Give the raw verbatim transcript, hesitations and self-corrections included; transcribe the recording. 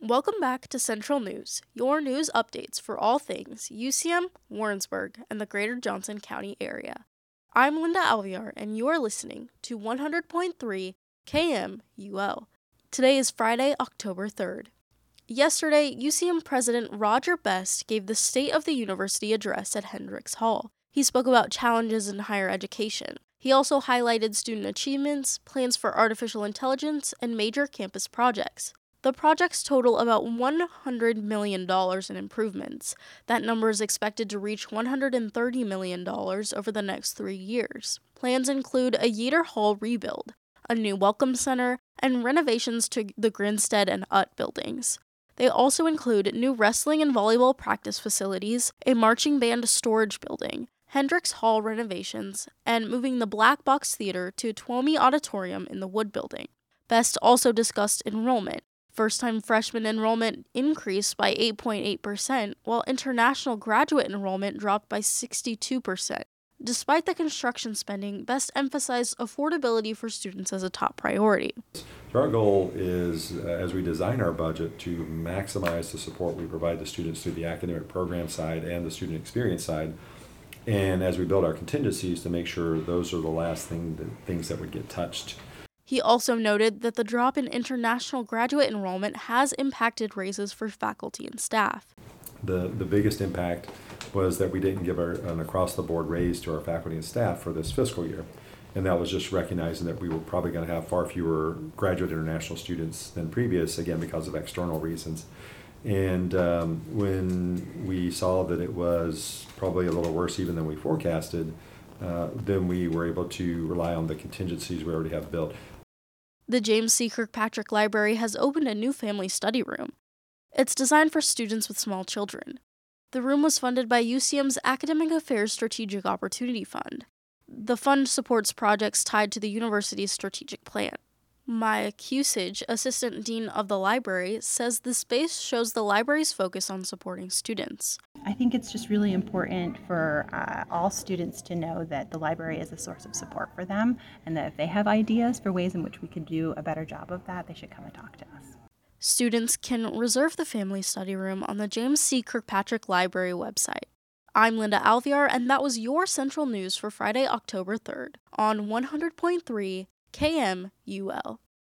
Welcome back to Central News, your news updates for all things U C M, Warrensburg, and the greater Johnson County area. I'm Linda Alviar, and you are listening to one hundred point three K M U L. Today is Friday, October third. Yesterday, U C M President Roger Best gave the State of the University address at Hendricks Hall. He spoke about challenges in higher education. He also highlighted student achievements, plans for artificial intelligence, and major campus projects. The projects total about one hundred million dollars in improvements. That number is expected to reach one hundred thirty million dollars over the next three years. Plans include a Yeater Hall rebuild, a new Welcome Center, and renovations to the Grinstead and Utt buildings. They also include new wrestling and volleyball practice facilities, a marching band storage building, Hendricks Hall renovations, and moving the Black Box Theater to Twomey Auditorium in the Wood Building. Best also discussed enrollment. First-time freshman enrollment increased by eight point eight percent, while international graduate enrollment dropped by sixty-two percent. Despite the construction spending, Best emphasized affordability for students as a top priority. Our goal is, uh, as we design our budget, to maximize the support we provide the students through the academic program side and the student experience side. And as we build our contingencies, to make sure those are the last thing that, things that would get touched. He also noted that the drop in international graduate enrollment has impacted raises for faculty and staff. The the biggest impact was that we didn't give our, an across-the-board raise to our faculty and staff for this fiscal year. And that was just recognizing that we were probably going to have far fewer graduate international students than previous, again, because of external reasons. And um, when we saw that it was probably a little worse even than we forecasted, uh, then we were able to rely on the contingencies we already have built. The James C. Kirkpatrick Library has opened a new family study room. It's designed for students with small children. The room was funded by U C M's Academic Affairs Strategic Opportunity Fund. The fund supports projects tied to the university's strategic plan. Maya Cusage, Assistant Dean of the library, says the space shows the library's focus on supporting students. I think it's just really important for uh, all students to know that the library is a source of support for them, and that if they have ideas for ways in which we could do a better job of that, they should come and talk to us. Students can reserve the family study room on the James C. Kirkpatrick Library website. I'm Linda Alviar, and that was your Central News for Friday, October third, on one hundred point three K M U L.